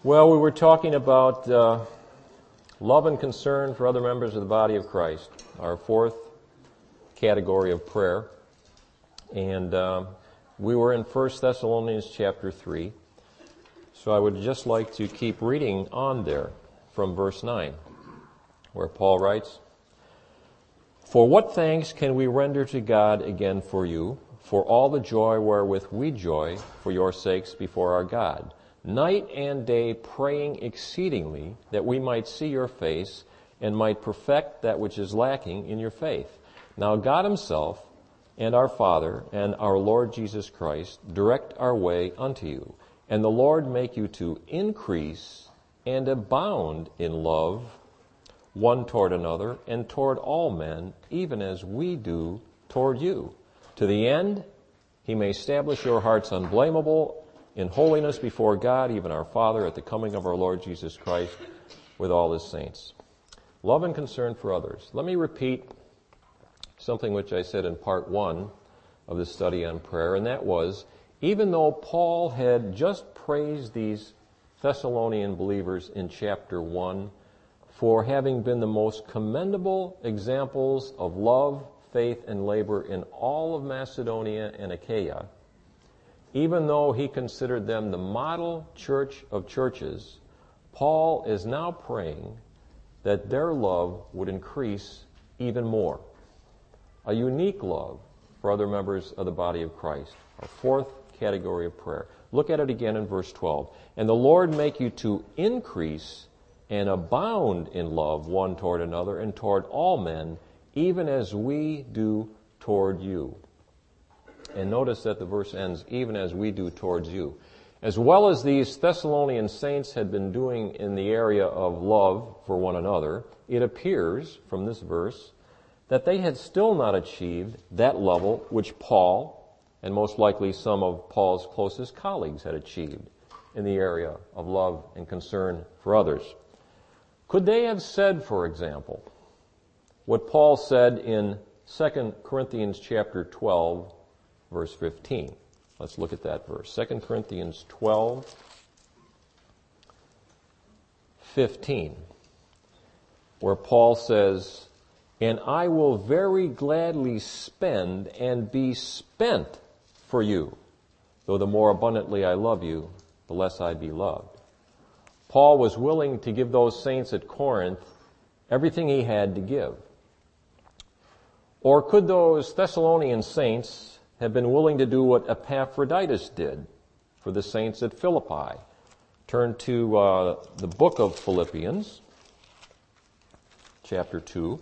Well, we were talking about love and concern for other members of the body of Christ, our fourth category of prayer. And we were in 1 Thessalonians chapter 3. So I would just like to keep reading on there from verse 9, where Paul writes, "For what thanks can we render to God again for you, for all the joy wherewith we joy for your sakes before our God, night and day praying exceedingly that we might see your face and might perfect that which is lacking in your faith. Now God himself and our Father and our Lord Jesus Christ direct our way unto you, and the Lord make you to increase and abound in love one toward another and toward all men, even as we do toward you, to the end he may establish your hearts unblameable in holiness before God, even our Father, at the coming of our Lord Jesus Christ with all his saints." Love and concern for others. Let me repeat something which I said in part 1 of the study on prayer, and that was, even though Paul had just praised these Thessalonian believers in chapter 1 for having been the most commendable examples of love, faith, and labor in all of Macedonia and Achaia, even though he considered them the model church of churches, Paul is now praying that their love would increase even more. A unique love for other members of the body of Christ, our fourth category of prayer. Look at it again in verse 12. "And the Lord make you to increase and abound in love one toward another and toward all men, even as we do toward you." And notice that the verse ends, "even as we do towards you." As well as these Thessalonian saints had been doing in the area of love for one another, it appears from this verse that they had still not achieved that level which Paul, and most likely some of Paul's closest colleagues, had achieved in the area of love and concern for others. Could they have said, for example, what Paul said in 2 Corinthians chapter 12, verse 15. Let's look at that verse. 2 Corinthians 12, 15, where Paul says, "And I will very gladly spend and be spent for you, though the more abundantly I love you, the less I be loved." Paul was willing to give those saints at Corinth everything he had to give. Or could those Thessalonian saints have been willing to do what Epaphroditus did for the saints at Philippi? Turn to the book of Philippians, chapter 2,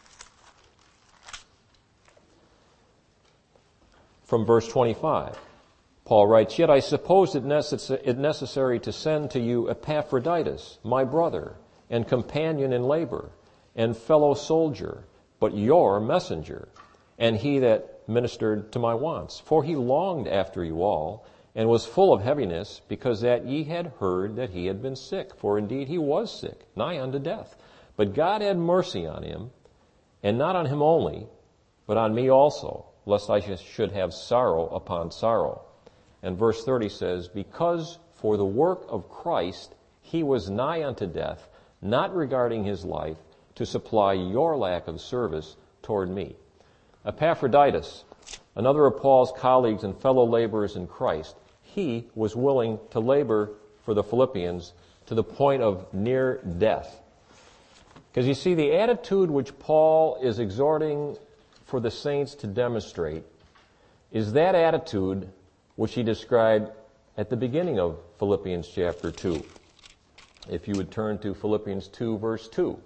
from verse 25. Paul writes, "Yet I suppose it necessary to send to you Epaphroditus, my brother, and companion in labor, and fellow soldier, but your messenger, and he that ministered to my wants. For he longed after you all, and was full of heaviness, because that ye had heard that he had been sick. For indeed he was sick, nigh unto death. But God had mercy on him, and not on him only, but on me also, lest I should have sorrow upon sorrow." And verse 30 says, "Because for the work of Christ he was nigh unto death, not regarding his life, to supply your lack of service toward me." Epaphroditus, another of Paul's colleagues and fellow laborers in Christ, he was willing to labor for the Philippians to the point of near death. Because you see, the attitude which Paul is exhorting for the saints to demonstrate is that attitude which he described at the beginning of Philippians chapter 2. If you would turn to Philippians 2, verse 2.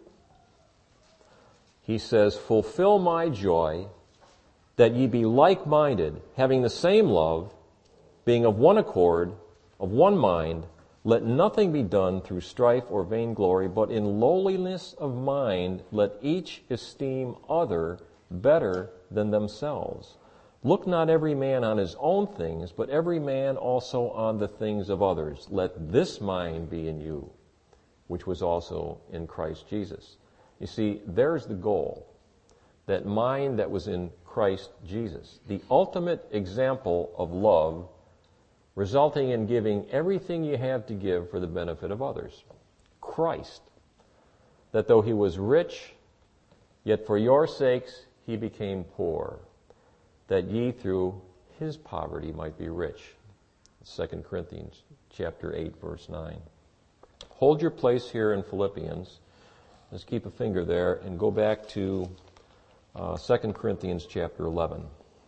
He says, "Fulfill my joy, that ye be like-minded, having the same love, being of one accord, of one mind, let nothing be done through strife or vainglory, but in lowliness of mind let each esteem other better than themselves. Look not every man on his own things, but every man also on the things of others. Let this mind be in you, which was also in Christ Jesus." You see, there's the goal. That mind that was in Christ Jesus. The ultimate example of love resulting in giving everything you have to give for the benefit of others. Christ, that though he was rich, yet for your sakes he became poor, that ye through his poverty might be rich. 2 Corinthians chapter 8, verse 9. Hold your place here in Philippians. Let's keep a finger there and go back to 2 Corinthians chapter 11.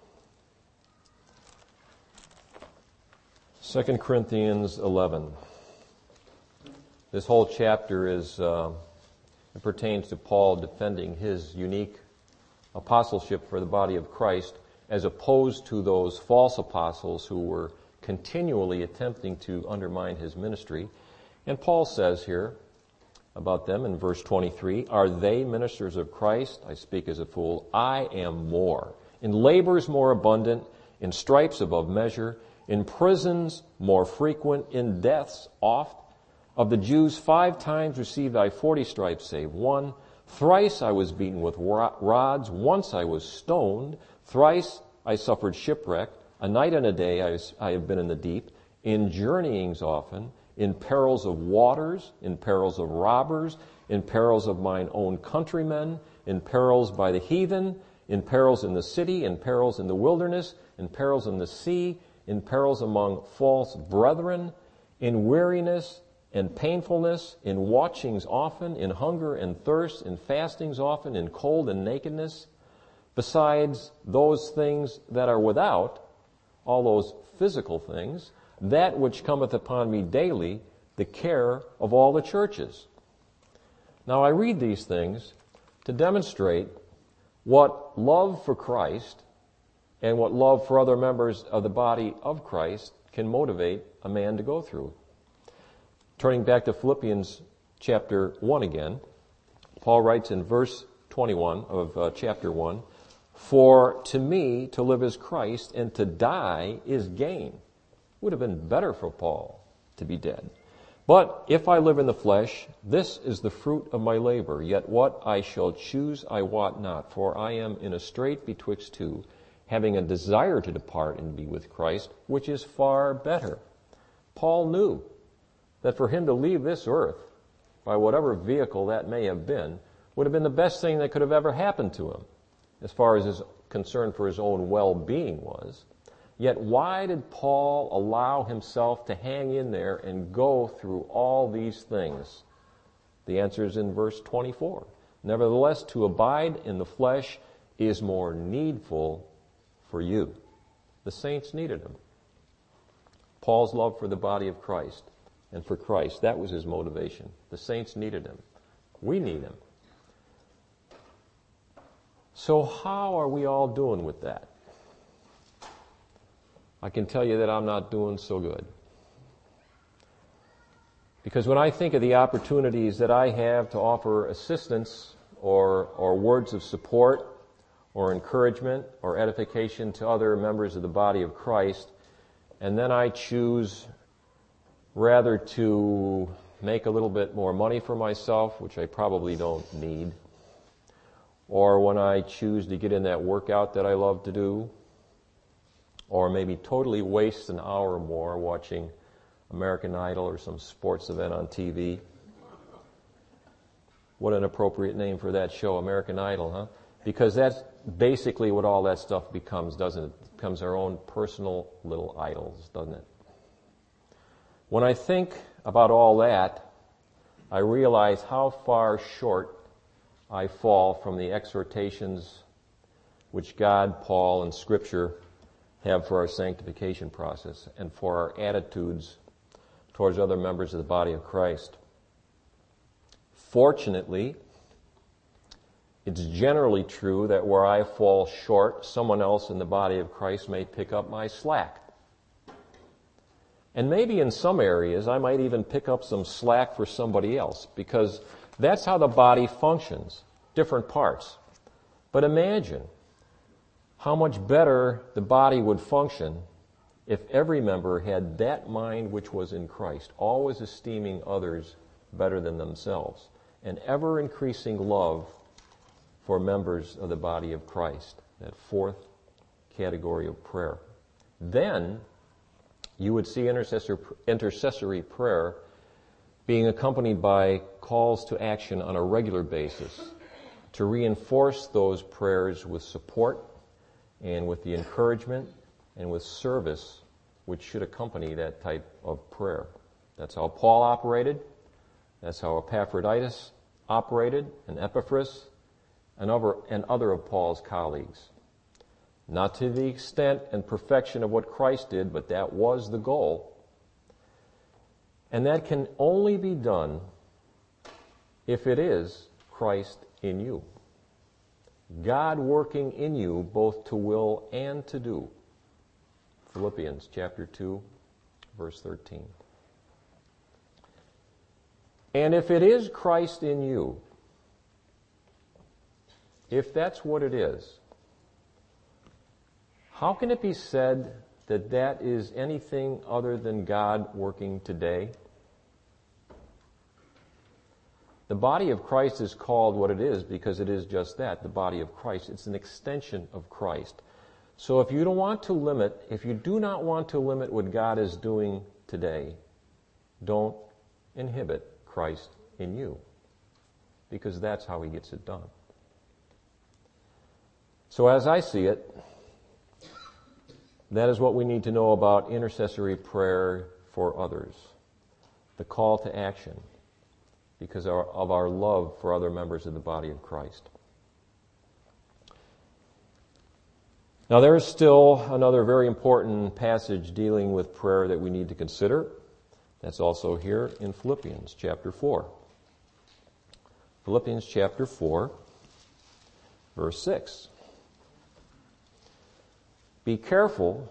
2 Corinthians 11. This whole chapter it pertains to Paul defending his unique apostleship for the body of Christ, as opposed to those false apostles who were continually attempting to undermine his ministry. And Paul says here about them in verse 23, "Are they ministers of Christ? I speak as a fool. I am more. In labors more abundant, in stripes above measure, in prisons more frequent, in deaths oft. Of the Jews 5 times received I 40 stripes, save one. Thrice I was beaten with rods. Once I was stoned. Thrice I suffered shipwreck. A night and a day I have been in the deep. In journeyings often. In perils of waters. In perils of robbers. In perils of mine own countrymen. In perils by the heathen. In perils in the city. In perils in the wilderness. In perils in the sea. In perils among false brethren. In weariness and painfulness, in watchings often, in hunger and thirst, in fastings often, in cold and nakedness, besides those things that are without, all those physical things, that which cometh upon me daily, the care of all the churches." Now I read these things to demonstrate what love for Christ and what love for other members of the body of Christ can motivate a man to go through. Turning back to Philippians chapter 1 again, Paul writes in verse 21 of chapter 1, "For to me to live is Christ, and to die is gain." Would have been better for Paul to be dead. "But if I live in the flesh, this is the fruit of my labor. Yet what I shall choose I wot not, for I am in a strait betwixt two, having a desire to depart and be with Christ, which is far better." Paul knew that for him to leave this earth, by whatever vehicle that may have been, would have been the best thing that could have ever happened to him, as far as his concern for his own well-being was. Yet why did Paul allow himself to hang in there and go through all these things? The answer is in verse 24. "Nevertheless, to abide in the flesh is more needful for you." The saints needed him. Paul's love for the body of Christ and for Christ, that was his motivation. The saints needed him. We need him. So how are we all doing with that? I can tell you that I'm not doing so good. Because when I think of the opportunities that I have to offer assistance or words of support or encouragement or edification to other members of the body of Christ, and then I choose rather to make a little bit more money for myself, which I probably don't need, or when I choose to get in that workout that I love to do, or maybe totally waste an hour or more watching American Idol or some sports event on TV. What an appropriate name for that show, American Idol, huh? Because that's basically what all that stuff becomes, doesn't it? It becomes our own personal little idols, doesn't it? When I think about all that, I realize how far short I fall from the exhortations which God, Paul, and Scripture have for our sanctification process and for our attitudes towards other members of the body of Christ. Fortunately, it's generally true that where I fall short, someone else in the body of Christ may pick up my slack. And maybe in some areas, I might even pick up some slack for somebody else, because that's how the body functions, different parts. But imagine how much better the body would function if every member had that mind which was in Christ, always esteeming others better than themselves, and ever-increasing love for members of the body of Christ, that fourth category of prayer. Then you would see intercessory prayer being accompanied by calls to action on a regular basis to reinforce those prayers with support and with the encouragement and with service which should accompany that type of prayer. That's how Paul operated. That's how Epaphroditus operated, and Epaphras, and other of Paul's colleagues. Not to the extent and perfection of what Christ did, but that was the goal. And that can only be done if it is Christ in you. God working in you both to will and to do. Philippians chapter 2, verse 13. And if it is Christ in you, if that's what it is, how can it be said that that is anything other than God working today? The body of Christ is called what it is because it is just that, the body of Christ. It's an extension of Christ. So if you do not want to limit what God is doing today, don't inhibit Christ in you, because that's how he gets it done. So as I see it, that is what we need to know about intercessory prayer for others. The call to action because of our love for other members of the body of Christ. Now there is still another very important passage dealing with prayer that we need to consider. That's also here in Philippians chapter 4. Philippians chapter 4, verse 6. Be careful,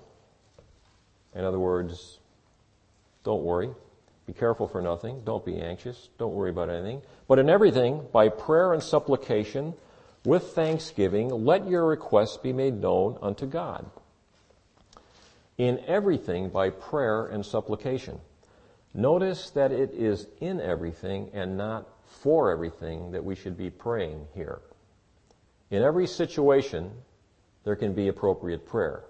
in other words, don't worry. Be careful for nothing. Don't be anxious. Don't worry about anything. But in everything, by prayer and supplication, with thanksgiving, let your requests be made known unto God. In everything, by prayer and supplication. Notice that it is in everything and not for everything that we should be praying here. In every situation, there can be appropriate prayer.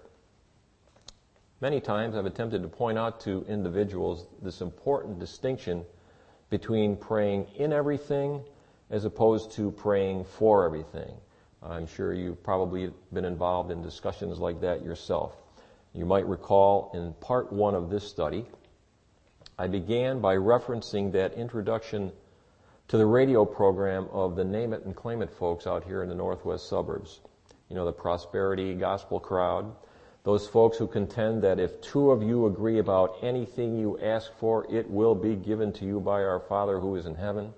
Many times I've attempted to point out to individuals this important distinction between praying in everything as opposed to praying for everything. I'm sure you've probably been involved in discussions like that yourself. You might recall in part 1 of this study, I began by referencing that introduction to the radio program of the Name It and Claim It folks out here in the northwest suburbs. You know, the prosperity gospel crowd. Those folks who contend that if 2 of you agree about anything you ask for, it will be given to you by our Father who is in heaven.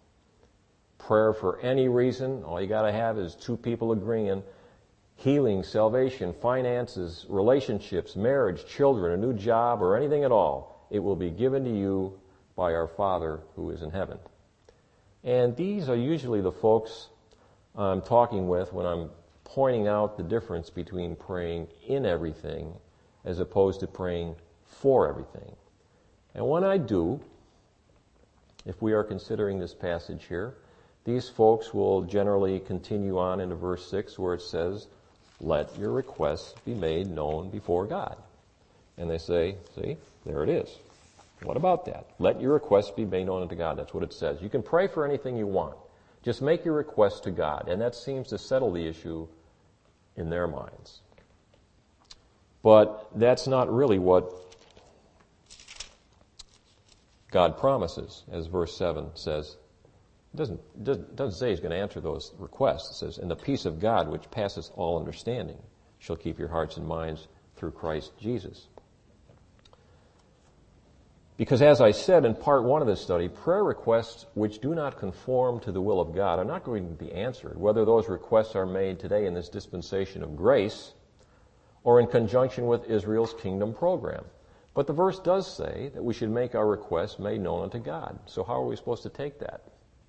Prayer for any reason, all you got to have is 2 people agreeing. Healing, salvation, finances, relationships, marriage, children, a new job, or anything at all. It will be given to you by our Father who is in heaven. And these are usually the folks I'm talking with when I'm pointing out the difference between praying in everything as opposed to praying for everything. And when I do, if we are considering this passage here, these folks will generally continue on into verse 6 where it says, let your requests be made known before God. And they say, see, there it is. What about that? Let your requests be made known unto God. That's what it says. You can pray for anything you want. Just make your request to God. And that seems to settle the issue in their minds. But that's not really what God promises, as verse 7 says. It doesn't say he's going to answer those requests. It says, and the peace of God, which passes all understanding, shall keep your hearts and minds through Christ Jesus. Because as I said in part 1 of this study, prayer requests which do not conform to the will of God are not going to be answered, whether those requests are made today in this dispensation of grace or in conjunction with Israel's kingdom program. But the verse does say that we should make our requests made known unto God. So how are we supposed to take that?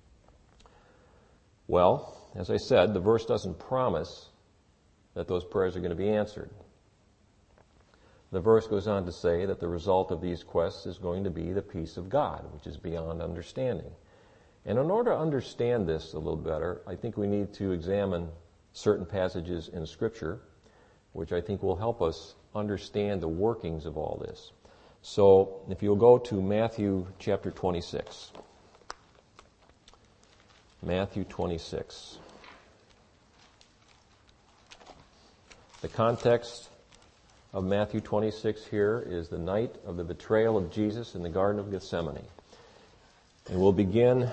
Well, as I said, the verse doesn't promise that those prayers are going to be answered. The verse goes on to say that the result of these quests is going to be the peace of God, which is beyond understanding. And in order to understand this a little better, I think we need to examine certain passages in Scripture, which I think will help us understand the workings of all this. So if you'll go to Matthew chapter 26. Matthew 26. The context of Matthew 26 here is the night of the betrayal of Jesus in the Garden of Gethsemane. And we'll begin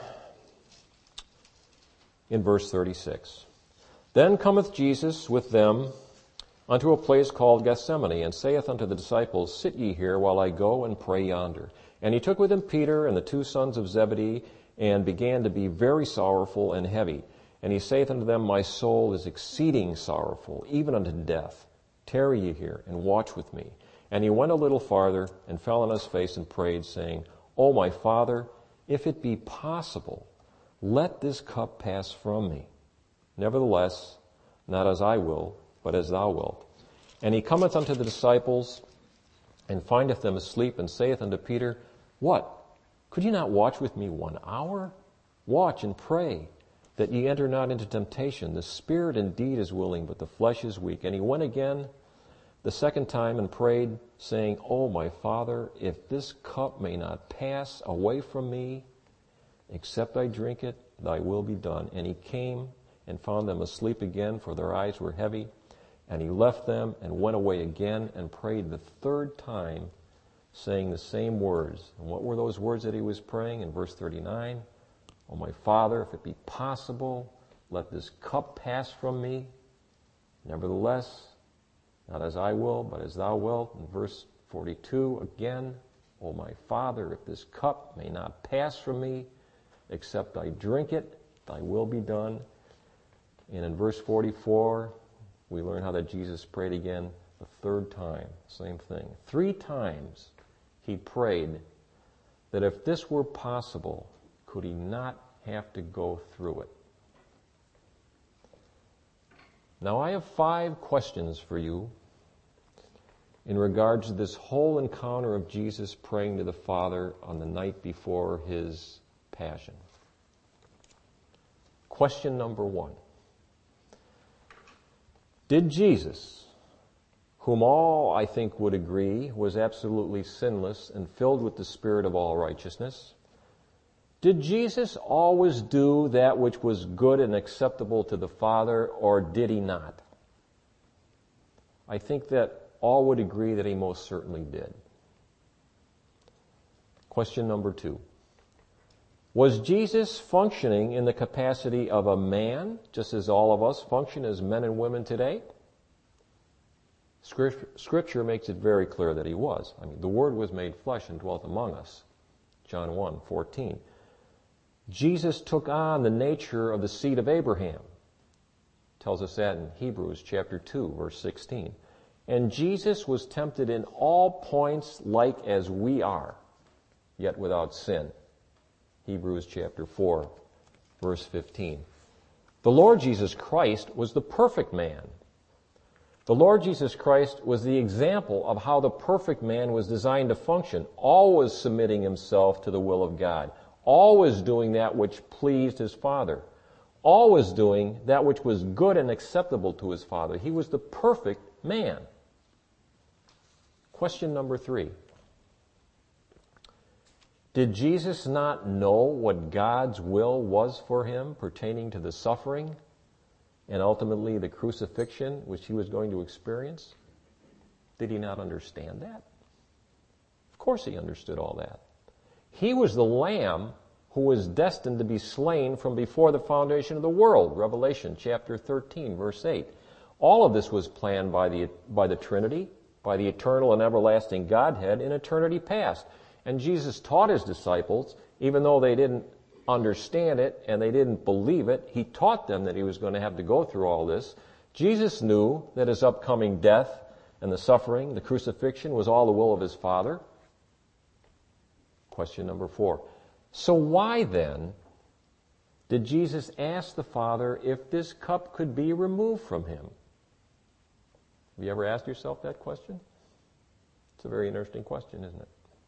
in verse 36. Then cometh Jesus with them unto a place called Gethsemane, and saith unto the disciples, Sit ye here while I go and pray yonder. And he took with him Peter and the two sons of Zebedee, and began to be very sorrowful and heavy. And he saith unto them, My soul is exceeding sorrowful, even unto death. Tarry ye here, and watch with me. And he went a little farther, and fell on his face, and prayed, saying, O my Father, if it be possible, let this cup pass from me. Nevertheless, not as I will, but as thou wilt. And he cometh unto the disciples, and findeth them asleep, and saith unto Peter, What? Could ye not watch with me 1 hour? Watch and pray, that ye enter not into temptation. The spirit indeed is willing, but the flesh is weak. And he went again the second time, and prayed, saying, O my Father, if this cup may not pass away from me, except I drink it, thy will be done. And he came and found them asleep again, for their eyes were heavy. And he left them and went away again and prayed the third time, saying the same words. And what were those words that he was praying? In verse 39, O my Father, if it be possible, let this cup pass from me. Nevertheless, not as I will, but as thou wilt. In verse 42, again, O my Father, if this cup may not pass from me, except I drink it, thy will be done. And in verse 44, we learn how that Jesus prayed again the third time. Same thing. 3 times he prayed that if this were possible, could he not have to go through it? Now I have 5 questions for you in regards to this whole encounter of Jesus praying to the Father on the night before his passion. Question number 1. Did Jesus, whom all, I think, would agree was absolutely sinless and filled with the Spirit of all righteousness, did Jesus always do that which was good and acceptable to the Father, or did he not? I think that all would agree that he most certainly did. Question number 2. Was Jesus functioning in the capacity of a man, just as all of us function as men and women today? Scripture makes it very clear that he was. I mean, the Word was made flesh and dwelt among us. John 1:14. Jesus took on the nature of the seed of Abraham. Tells us that in Hebrews chapter 2, verse 16. And Jesus was tempted in all points like as we are, yet without sin. Hebrews chapter 4, verse 15. The Lord Jesus Christ was the perfect man. The Lord Jesus Christ was the example of how the perfect man was designed to function, always submitting himself to the will of God, always doing that which pleased his Father, always doing that which was good and acceptable to his Father. He was the perfect man. Question number 3. Did Jesus not know what God's will was for him pertaining to the suffering and ultimately the crucifixion which he was going to experience? Did he not understand that? Of course he understood all that. He was the Lamb who was destined to be slain from before the foundation of the world. Revelation chapter 13, verse 8. All of this was planned by the Trinity, by the eternal and everlasting Godhead in eternity past. And Jesus taught his disciples, even though they didn't understand it and they didn't believe it, he taught them that he was going to have to go through all this. Jesus knew that his upcoming death and the suffering, the crucifixion, was all the will of his Father. Question number 4. So why then did Jesus ask the Father if this cup could be removed from him? Have you ever asked yourself that question? It's a very interesting question, isn't it?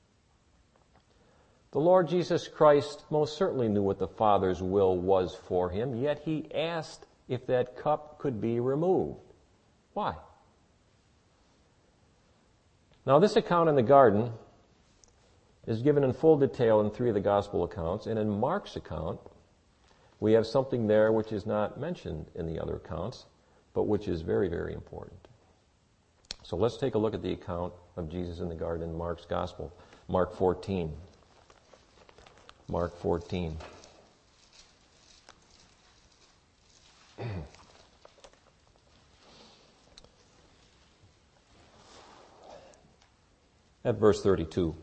The Lord Jesus Christ most certainly knew what the Father's will was for him, yet he asked if that cup could be removed. Why? Now, this account in the garden is given in full detail in 3 of the gospel accounts, and in Mark's account, we have something there which is not mentioned in the other accounts, but which is very, very important. So let's take a look at the account of Jesus in the garden in Mark's gospel. Mark 14. Mark 14. At verse 32.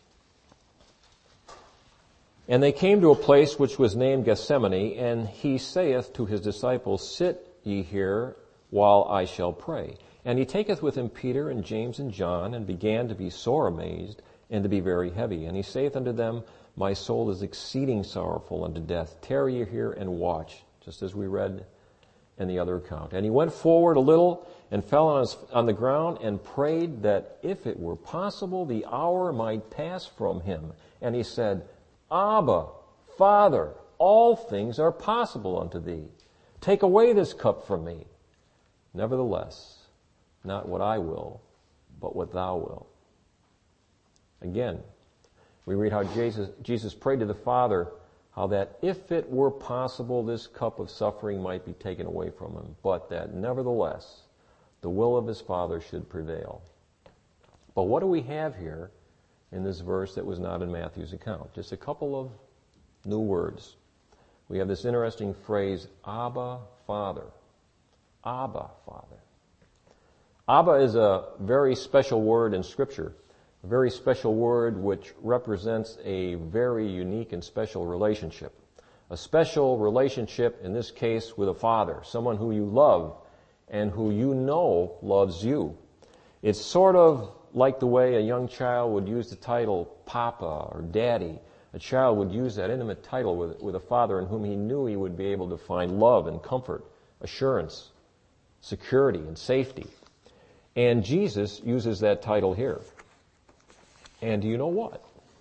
And they came to a place which was named Gethsemane, and he saith to his disciples, Sit ye here while I shall pray. And he taketh with him Peter and James and John, and began to be sore amazed, and to be very heavy. And he saith unto them, My soul is exceeding sorrowful unto death. Tarry ye here and watch, just as we read in the other account. And he went forward a little, and fell on the ground, and prayed that if it were possible, the hour might pass from him. And he said, Abba, Father, all things are possible unto thee. Take away this cup from me. Nevertheless, not what I will, but what thou wilt. Again, we read how Jesus prayed to the Father, how that if it were possible, this cup of suffering might be taken away from him, but that nevertheless, the will of his Father should prevail. But what do we have here in this verse that was not in Matthew's account? Just a couple of new words. We have this interesting phrase, Abba, Father. Abba, Father. Abba is a very special word in Scripture, a very special word which represents a very unique and special relationship. A special relationship, in this case, with a father, someone who you love and who you know loves you. It's sort of like the way a young child would use the title Papa or Daddy. A child would use that intimate title with a father in whom he knew he would be able to find love and comfort, assurance, security, and safety. And Jesus uses that title here. And do you know what?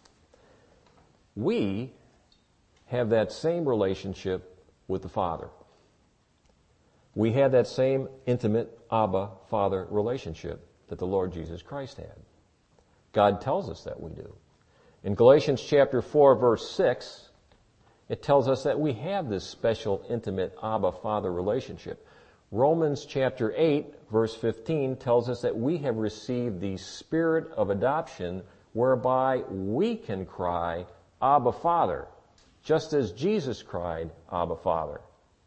We have that same relationship with the Father. We have that same intimate Abba, Father relationship that the Lord Jesus Christ had. God tells us that we do. In Galatians chapter 4, verse 6, it tells us that we have this special, intimate Abba, Father relationship. Romans chapter 8, verse 15 tells us that we have received the spirit of adoption whereby we can cry, Abba, Father, just as Jesus cried, Abba, Father.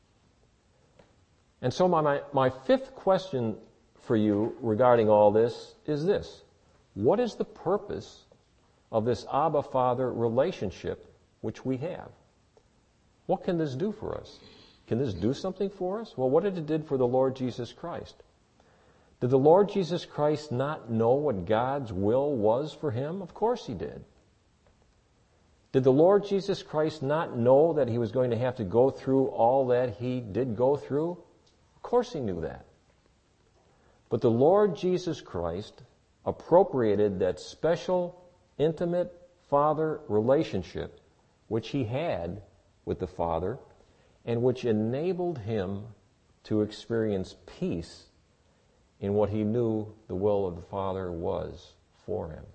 And so my fifth question for you regarding all this is this. What is the purpose of this Abba, Father relationship which we have? What can this do for us? Can this do something for us? Well, what did it do for the Lord Jesus Christ? Did the Lord Jesus Christ not know what God's will was for him? Of course he did. Did the Lord Jesus Christ not know that he was going to have to go through all that he did go through? Of course he knew that. But the Lord Jesus Christ appropriated that special, intimate Father relationship which he had with the Father and which enabled him to experience peace in what he knew the will of the Father was for him.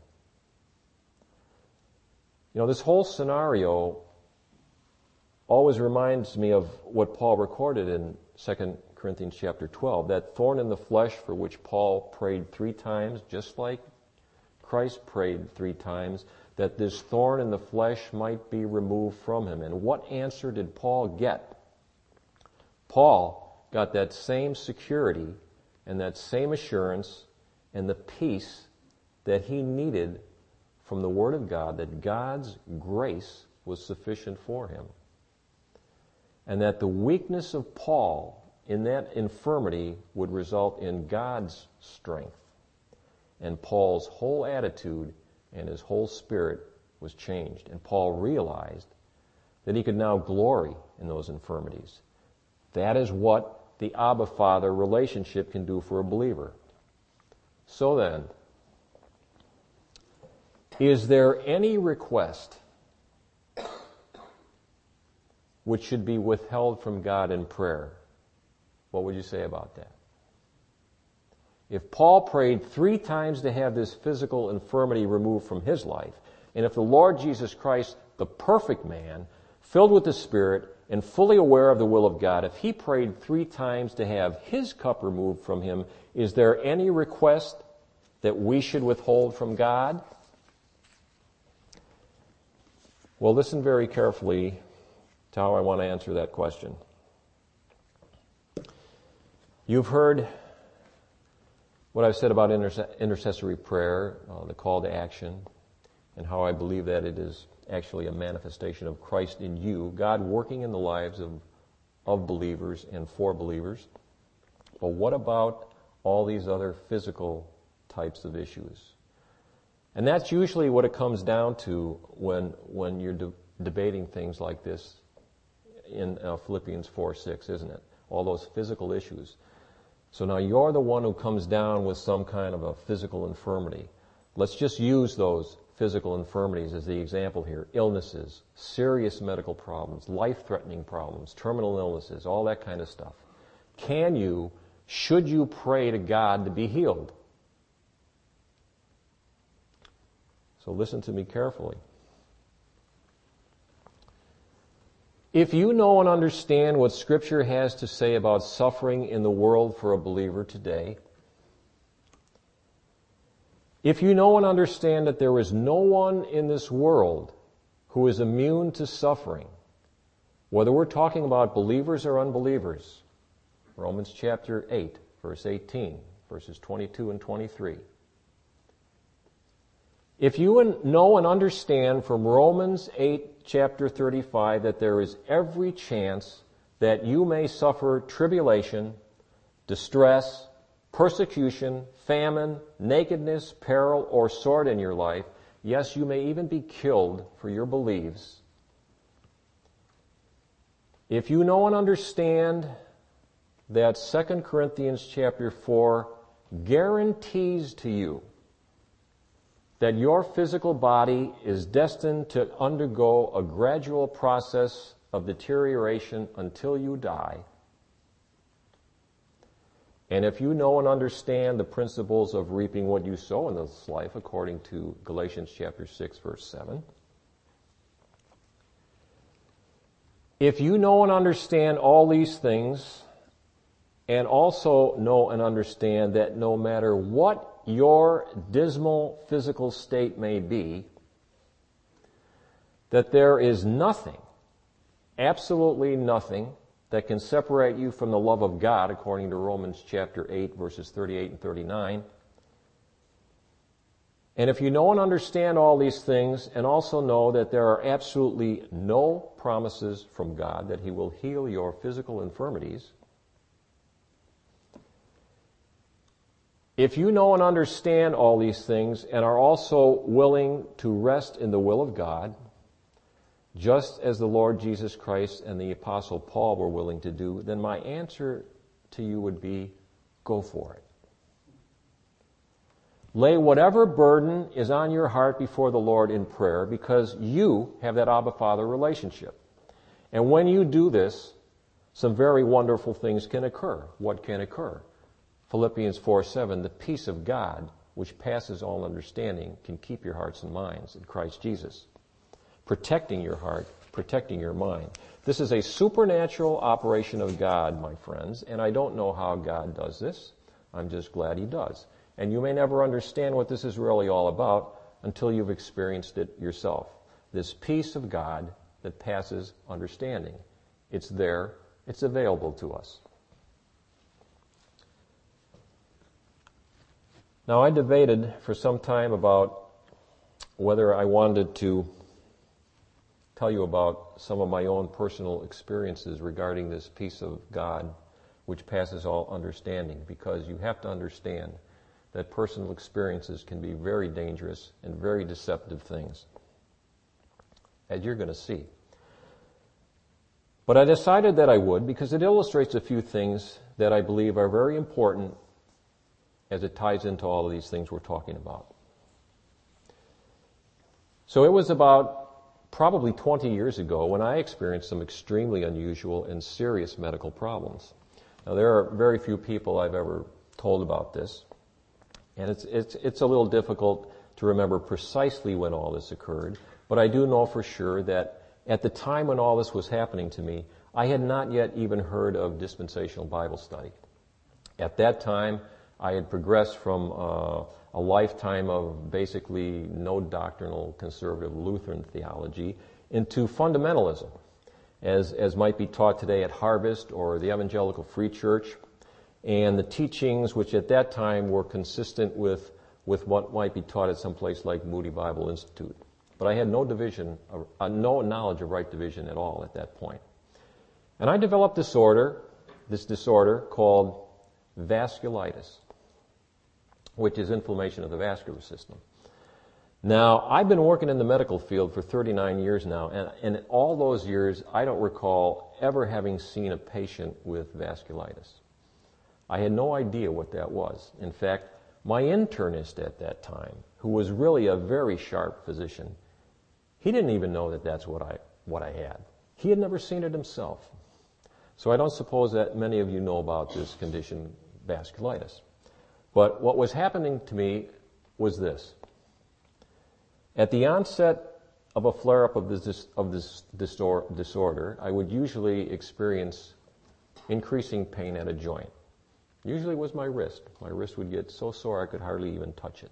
You know, this whole scenario always reminds me of what Paul recorded in 2 Corinthians chapter 12, that thorn in the flesh for which Paul prayed 3 times, just like Christ prayed 3 times, that this thorn in the flesh might be removed from him. And what answer did Paul get? Paul got that same security and that same assurance and the peace that he needed from the Word of God, that God's grace was sufficient for him. And that the weakness of Paul in that infirmity would result in God's strength. And Paul's whole attitude and his whole spirit was changed. And Paul realized that he could now glory in those infirmities. That is what the Abba Father relationship can do for a believer. So then, is there any request which should be withheld from God in prayer? What would you say about that? If Paul prayed 3 times to have this physical infirmity removed from his life, And if the Lord Jesus Christ, the perfect man, filled with the Spirit and fully aware of the will of God, if he prayed 3 times to have his cup removed from him, is there any request that we should withhold from God? Well, listen very carefully to how I want to answer that question. You've heard what I've said about intercessory prayer, the call to action, and how I believe that it is actually a manifestation of Christ in you, God working in the lives of believers and for believers. But what about all these other physical types of issues? And that's usually what it comes down to when you're debating things like this in Philippians 4:6, isn't it? All those physical issues. So now you're the one who comes down with some kind of a physical infirmity. Let's just use those physical infirmities as the example here. Illnesses, serious medical problems, life-threatening problems, terminal illnesses, all that kind of stuff. Should you pray to God to be healed? So listen to me carefully. If you know and understand what Scripture has to say about suffering in the world for a believer today, if you know and understand that there is no one in this world who is immune to suffering, whether we're talking about believers or unbelievers, Romans chapter 8, verse 18, verses 22 and 23. If you know and understand from Romans 8, chapter 35, that there is every chance that you may suffer tribulation, distress, persecution, famine, nakedness, peril, or sword in your life, yes, you may even be killed for your beliefs. If you know and understand that 2 Corinthians chapter 4 guarantees to you that your physical body is destined to undergo a gradual process of deterioration until you die, and if you know and understand the principles of reaping what you sow in this life, according to Galatians chapter 6, verse 7, if you know and understand all these things, and also know and understand that no matter what your dismal physical state may be, that there is nothing, absolutely nothing, that can separate you from the love of God, according to Romans chapter 8, verses 38 and 39. And if you know and understand all these things, and also know that there are absolutely no promises from God that He will heal your physical infirmities, if you know and understand all these things and are also willing to rest in the will of God, just as the Lord Jesus Christ and the Apostle Paul were willing to do, then my answer to you would be, go for it. Lay whatever burden is on your heart before the Lord in prayer, because you have that Abba Father relationship. And when you do this, some very wonderful things can occur. What can occur? Philippians 4:7, the peace of God, which passes all understanding, can keep your hearts and minds in Christ Jesus. Protecting your heart, protecting your mind. This is a supernatural operation of God, my friends, and I don't know how God does this. I'm just glad He does. And you may never understand what this is really all about until you've experienced it yourself. This peace of God that passes understanding. It's there. It's available to us. Now, I debated for some time about whether I wanted to tell you about some of my own personal experiences regarding this peace of God which passes all understanding, because you have to understand that personal experiences can be very dangerous and very deceptive things, as you're going to see. But I decided that I would, because it illustrates a few things that I believe are very important as it ties into all of these things we're talking about. So it was about probably 20 years ago when I experienced some extremely unusual and serious medical problems. Now, there are very few people I've ever told about this, and it's a little difficult to remember precisely when all this occurred, but I do know for sure that at the time when all this was happening to me, I had not yet even heard of dispensational Bible study. At that time, I had progressed from a lifetime of basically no doctrinal conservative Lutheran theology into fundamentalism, as might be taught today at Harvest or the Evangelical Free Church, and the teachings which at that time were consistent with what might be taught at some place like Moody Bible Institute. But I had no knowledge of right division at all at that point. And I developed this disorder called vasculitis, which is inflammation of the vascular system. Now, I've been working in the medical field for 39 years now, and in all those years, I don't recall ever having seen a patient with vasculitis. I had no idea what that was. In fact, my internist at that time, who was really a very sharp physician, he didn't even know that that's what I had. He had never seen it himself. So I don't suppose that many of you know about this condition, vasculitis. But what was happening to me was this. At the onset of a flare-up of this disorder, I would usually experience increasing pain at a joint. Usually it was my wrist. My wrist would get so sore I could hardly even touch it.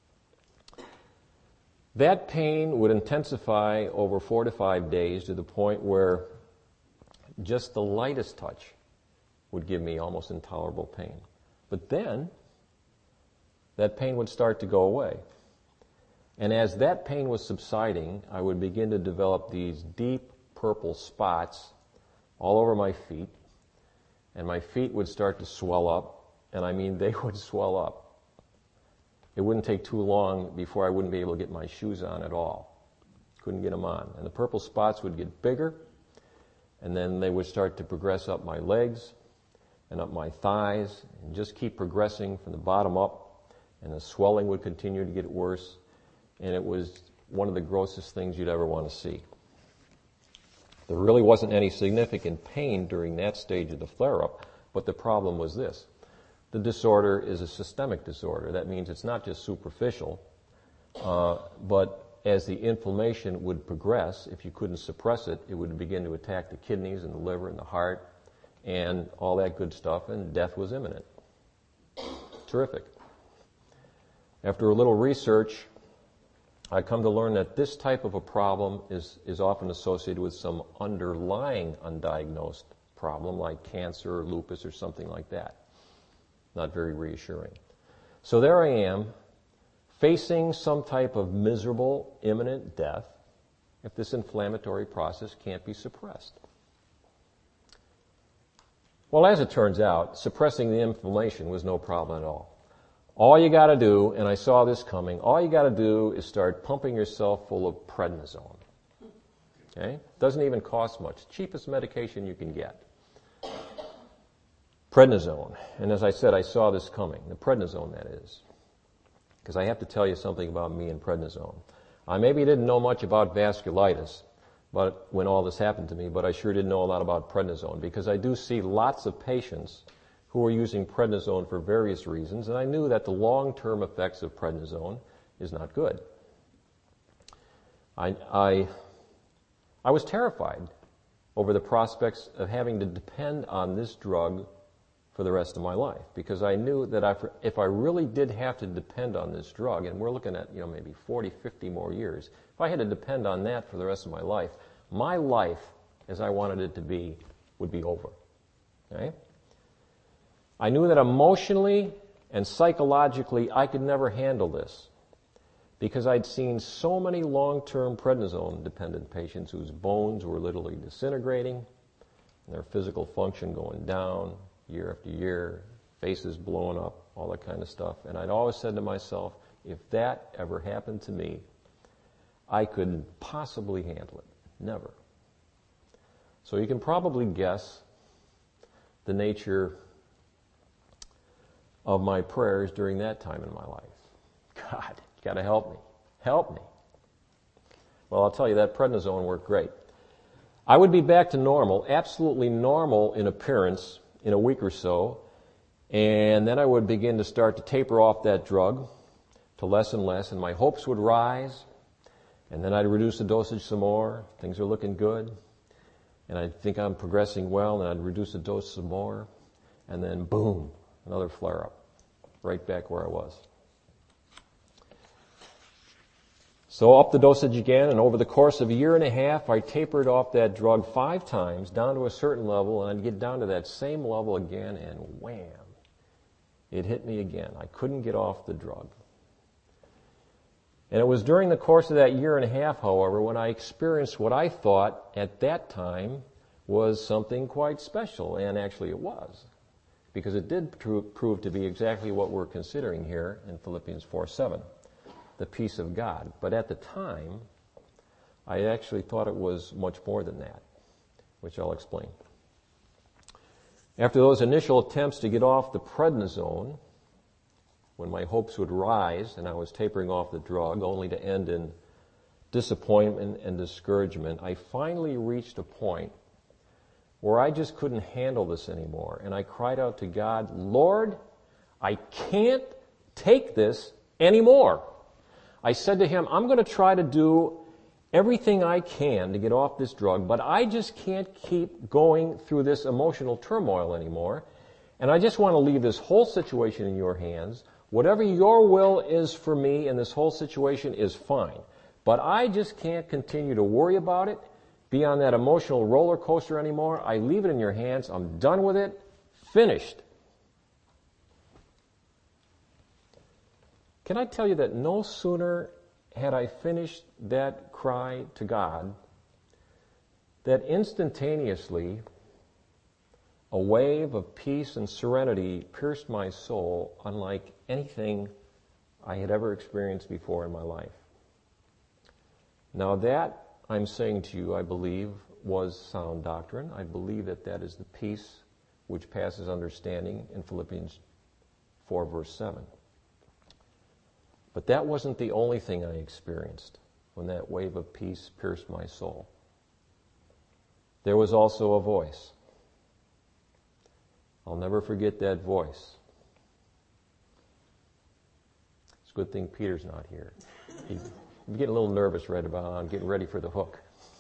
That pain would intensify over 4 to 5 days to the point where just the lightest touch would give me almost intolerable pain. But then, that pain would start to go away. And as that pain was subsiding, I would begin to develop these deep purple spots all over my feet, and my feet would start to swell up, and I mean they would swell up. It wouldn't take too long before I wouldn't be able to get my shoes on at all. Couldn't get them on. And the purple spots would get bigger, and then they would start to progress up my legs and up my thighs and just keep progressing from the bottom up, and the swelling would continue to get worse, and it was one of the grossest things you'd ever want to see. There really wasn't any significant pain during that stage of the flare-up, but the problem was this. The disorder is a systemic disorder. That means it's not just superficial, but as the inflammation would progress, if you couldn't suppress it, it would begin to attack the kidneys and the liver and the heart and all that good stuff, and death was imminent. Terrific. After a little research, I come to learn that this type of a problem is often associated with some underlying undiagnosed problem like cancer or lupus or something like that. Not very reassuring. So there I am, facing some type of miserable, imminent death if this inflammatory process can't be suppressed. Well, as it turns out, suppressing the inflammation was no problem at all. All you got to do, and I saw this coming, all you got to do is start pumping yourself full of prednisone. Okay? Doesn't even cost much. Cheapest medication you can get. Prednisone. And as I said, I saw this coming. The prednisone, that is. Because I have to tell you something about me and prednisone. I maybe didn't know much about vasculitis but when all this happened to me, but I sure didn't know a lot about prednisone, because I do see lots of patients who are using prednisone for various reasons, and I knew that the long-term effects of prednisone is not good. I was terrified over the prospects of having to depend on this drug for the rest of my life, because I knew that if I really did have to depend on this drug, and we're looking at maybe 40, 50 more years, if I had to depend on that for the rest of my life as I wanted it to be would be over. Okay? I knew that emotionally and psychologically I could never handle this, because I'd seen so many long-term prednisone-dependent patients whose bones were literally disintegrating, and their physical function going down year after year, faces blowing up, all that kind of stuff. And I'd always said to myself, if that ever happened to me, I couldn't possibly handle it. Never. So you can probably guess the nature of my prayers during that time in my life. God, you got to help me. Help me. Well, I'll tell you, that prednisone worked great. I would be back to normal, absolutely normal in appearance, in a week or so, and then I would begin to start to taper off that drug. to less and less, and my hopes would rise, and then I'd reduce the dosage some more. Things are looking good, and I'd think I'm progressing well, and I'd reduce the dose some more, and then boom, another flare-up, right back where I was. So up the dosage again, and over the course of a year and a half, I tapered off that drug 5 times down to a certain level, and I'd get down to that same level again, and wham, it hit me again. I couldn't get off the drug. And it was during the course of that year and a half, however, when I experienced what I thought at that time was something quite special, and actually it was, because it did prove to be exactly what we're considering here in Philippians 4:7. The peace of God. But at the time, I actually thought it was much more than that, which I'll explain. After those initial attempts to get off the prednisone, when my hopes would rise and I was tapering off the drug, only to end in disappointment and discouragement, I finally reached a point where I just couldn't handle this anymore. And I cried out to God, Lord, I can't take this anymore. I said to him, I'm going to try to do everything I can to get off this drug, but I just can't keep going through this emotional turmoil anymore. And I just want to leave this whole situation in your hands. Whatever your will is for me in this whole situation is fine. But I just can't continue to worry about it, be on that emotional roller coaster anymore. I leave it in your hands. I'm done with it. Finished. Can I tell you that no sooner had I finished that cry to God, that instantaneously a wave of peace and serenity pierced my soul unlike anything I had ever experienced before in my life. Now that I'm saying to you, I believe, was sound doctrine. I believe that that is the peace which passes understanding in Philippians 4 verse 7. But that wasn't the only thing I experienced when that wave of peace pierced my soul. There was also a voice. I'll never forget that voice. It's a good thing Peter's not here. I'm getting a little nervous right about I'm getting ready for the hook.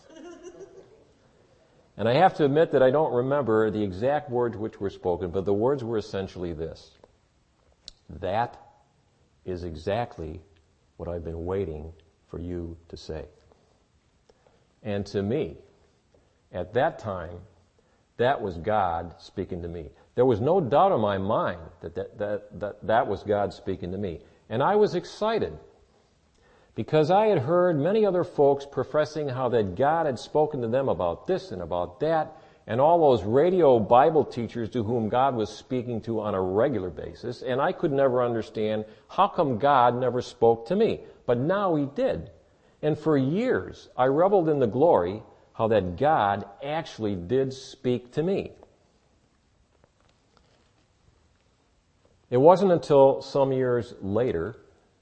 And I have to admit that I don't remember the exact words which were spoken, but the words were essentially this. That is exactly what I've been waiting for you to say. And to me, at that time, that was God speaking to me. There was no doubt in my mind that was God speaking to me. And I was excited because I had heard many other folks professing how that God had spoken to them about this and about that, and all those radio Bible teachers to whom God was speaking to on a regular basis, and I could never understand how come God never spoke to me. But now He did. And for years, I reveled in the glory how that God actually did speak to me. It wasn't until some years later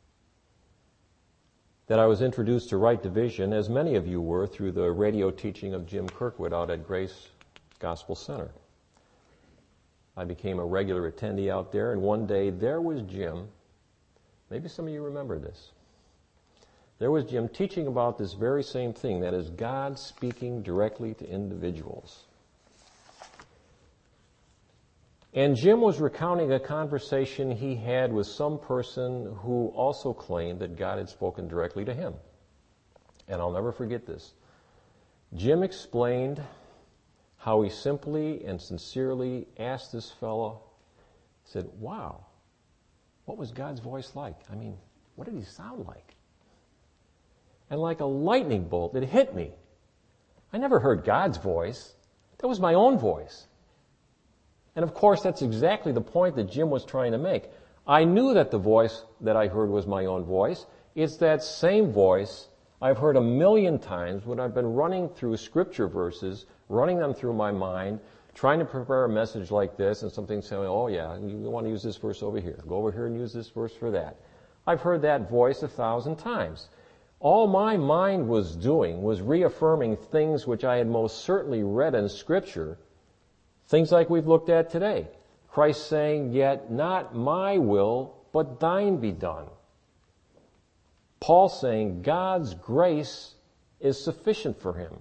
that I was introduced to Right Division, as many of you were, through the radio teaching of Jim Kirkwood out at Grace Gospel Center. I became a regular attendee out there, and one day there was Jim. Maybe some of you remember this. There was Jim teaching about this very same thing, that is God speaking directly to individuals. And Jim was recounting a conversation he had with some person who also claimed that God had spoken directly to him. And I'll never forget this. Jim explained how he simply and sincerely asked this fellow, said, wow, what was God's voice like? I mean, what did He sound like? And like a lightning bolt, it hit me. I never heard God's voice. That was my own voice. And of course, that's exactly the point that Jim was trying to make. I knew that the voice that I heard was my own voice. It's that same voice I've heard 1,000,000 times when I've been running through scripture verses, running them through my mind, trying to prepare a message like this, and something saying, oh yeah, you want to use this verse over here. Go over here and use this verse for that. I've heard that voice 1,000 times. All my mind was doing was reaffirming things which I had most certainly read in Scripture, things like we've looked at today. Christ saying, yet not my will, but thine be done. Paul's saying God's grace is sufficient for him.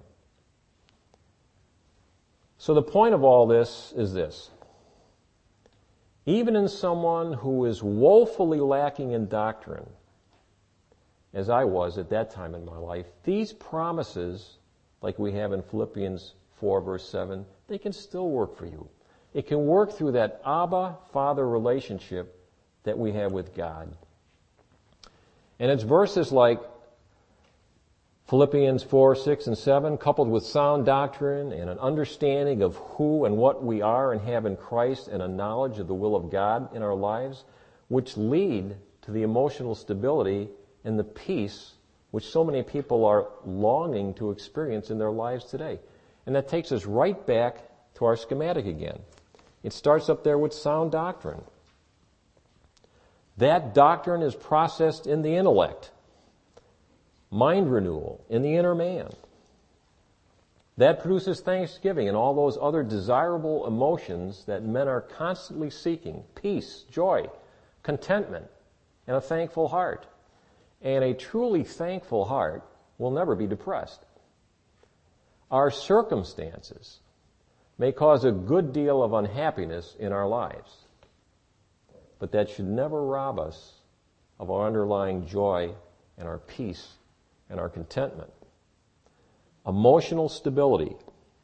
So the point of all this is this. Even in someone who is woefully lacking in doctrine, as I was at that time in my life, these promises, like we have in Philippians 4, verse 7, they can still work for you. It can work through that Abba, Father relationship that we have with God. And it's verses like Philippians 4, 6, and 7, coupled with sound doctrine and an understanding of who and what we are and have in Christ and a knowledge of the will of God in our lives, which lead to the emotional stability and the peace which so many people are longing to experience in their lives today. And that takes us right back to our schematic again. It starts up there with sound doctrine. That doctrine is processed in the intellect. Mind renewal in the inner man. That produces thanksgiving and all those other desirable emotions that men are constantly seeking. Peace, joy, contentment, and a thankful heart. And a truly thankful heart will never be depressed. Our circumstances may cause a good deal of unhappiness in our lives, but that should never rob us of our underlying joy and our peace and our contentment. Emotional stability.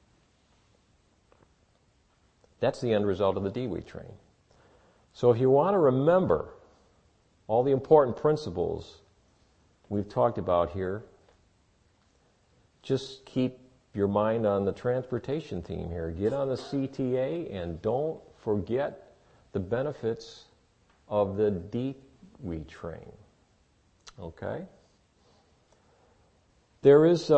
That's the end result of the Dewey train. So if you want to remember all the important principles we've talked about here, just keep your mind on the transportation theme here. Get on the CTA and don't forget the benefits of the Dewey train. Okay? There's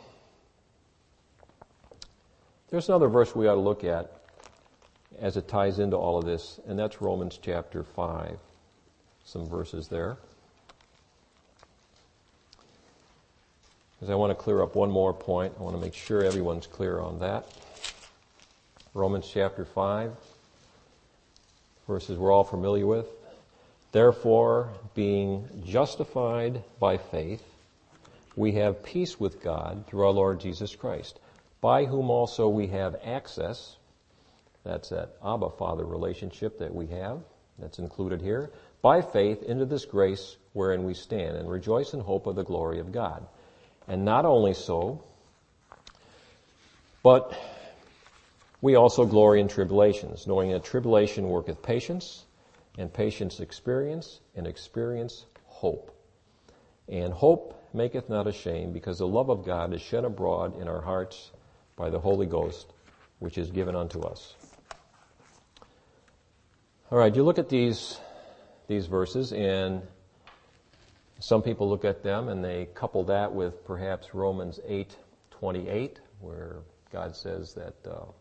another verse we ought to look at as it ties into all of this, and that's Romans chapter 5. Some verses there. Because I want to clear up one more point. I want to make sure everyone's clear on that. Romans chapter 5, verses we're all familiar with. Therefore, being justified by faith, we have peace with God through our Lord Jesus Christ, by whom also we have access. That's that Abba Father relationship that we have. That's included here. By faith into this grace wherein we stand, and rejoice in hope of the glory of God. And not only so, but we also glory in tribulations, knowing that tribulation worketh patience, and patience experience, and experience hope. And hope maketh not ashamed, because the love of God is shed abroad in our hearts by the Holy Ghost, which is given unto us. All right, you look at these verses, and some people look at them and they couple that with perhaps Romans 8:28, where God says that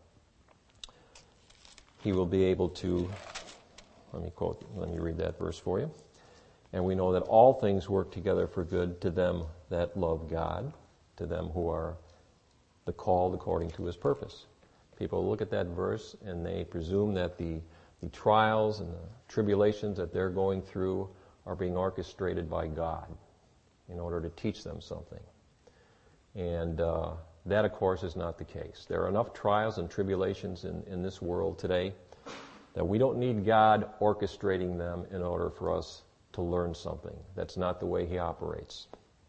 He will be able to, let me read that verse for you. And we know that all things work together for good to them that love God, to them who are the called according to His purpose. People look at that verse and they presume that the trials and the tribulations that they're going through are being orchestrated by God in order to teach them something. And that, of course, is not the case. There are enough trials and tribulations in this world today that we don't need God orchestrating them in order for us to learn something. That's not the way He operates.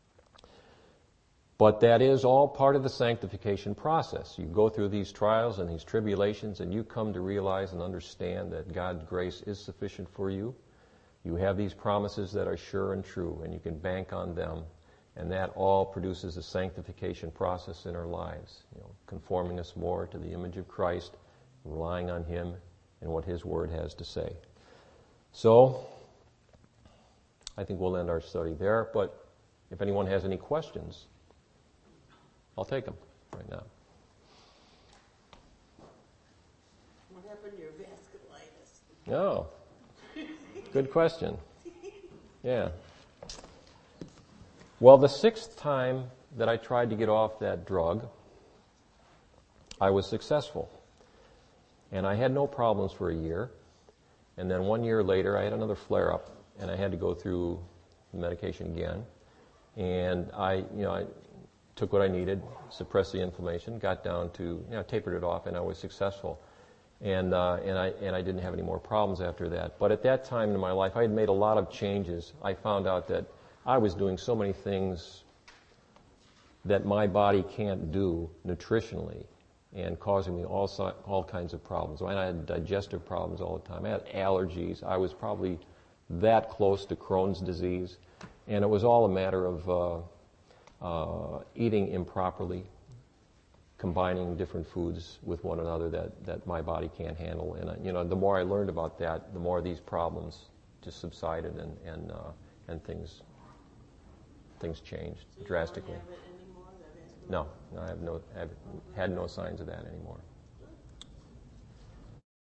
But that is all part of the sanctification process. You go through these trials and these tribulations, and you come to realize and understand that God's grace is sufficient for you. You have these promises that are sure and true, and you can bank on them, and that all produces a sanctification process in our lives, conforming us more to the image of Christ, relying on Him and what His Word has to say. So, I think we'll end our study there, but if anyone has any questions, I'll take them right now. What happened to your vasculitis? Oh, good question. Yeah. Well, the 6th time that I tried to get off that drug, I was successful. And I had no problems for a year. And then 1 year later, I had another flare-up, and I had to go through the medication again. And I took what I needed, suppressed the inflammation, got down to, tapered it off, and I was successful. And I didn't have any more problems after that. But at that time in my life, I had made a lot of changes. I found out that I was doing so many things that my body can't do nutritionally, and causing me all kinds of problems. I had digestive problems all the time. I had allergies. I was probably that close to Crohn's disease. And it was all a matter of eating improperly, combining different foods with one another that my body can't handle. And the more I learned about that, the more these problems just subsided and things changed drastically. You don't have it anymore, that vasculitis? No, I've had no signs of that anymore.